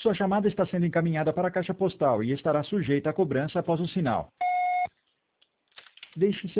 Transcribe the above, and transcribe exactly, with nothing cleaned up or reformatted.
Sua chamada está sendo encaminhada para a caixa postal e estará sujeita a cobrança após o sinal. Deixe